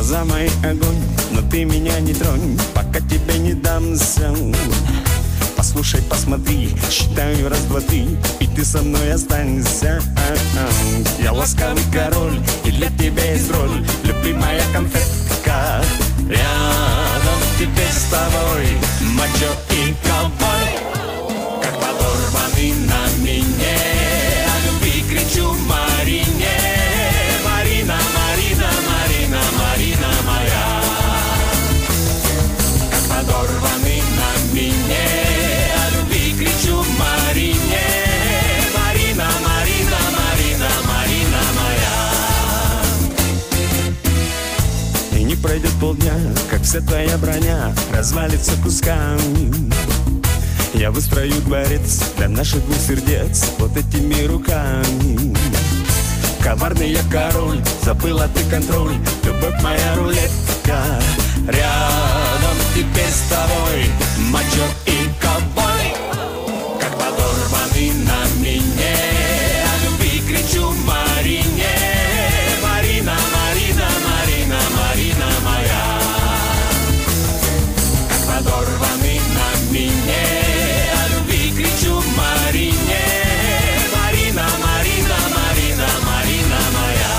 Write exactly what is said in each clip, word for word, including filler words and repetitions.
глаза мои огонь, но ты меня не тронь, пока тебе не дамся. Послушай, посмотри, считаю раз, два, три, и ты со мной останься. Я ласковый король, и для тебя есть роль, любимая конфетка. Рядом теперь с тобой мачо и ковбой, как подорванный на мине. О любви кричу Марине. Марина, Марина, Марина, Марина моя, как подорванный на мине. О любви кричу Марине. Марина, Марина, Марина, Марина моя. И не пройдет полдня, как вся твоя броня развалится кусками. Я выстрою дворец для наших двух сердец вот этими руками. Коварный я король, забыла ты контроль, любовь моя рулетка. Рядом теперь с тобой мачо и ковбой, как подорванный на мине. О любви кричу Марине. Марина, Марина, Марина, Марина моя, как подорванный на мине. О любви кричу Марине. Марина, Марина, Марина, Марина моя.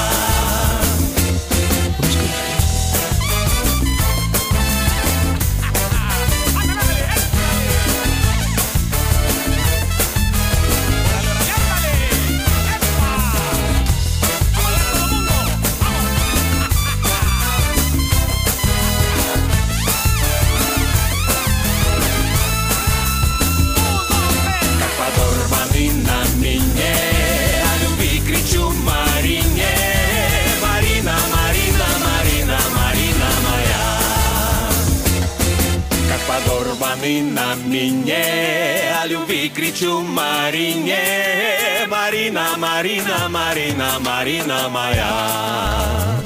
Подорванный на мине, о любви кричу Марине. Марина, Марина, Марина, Марина моя.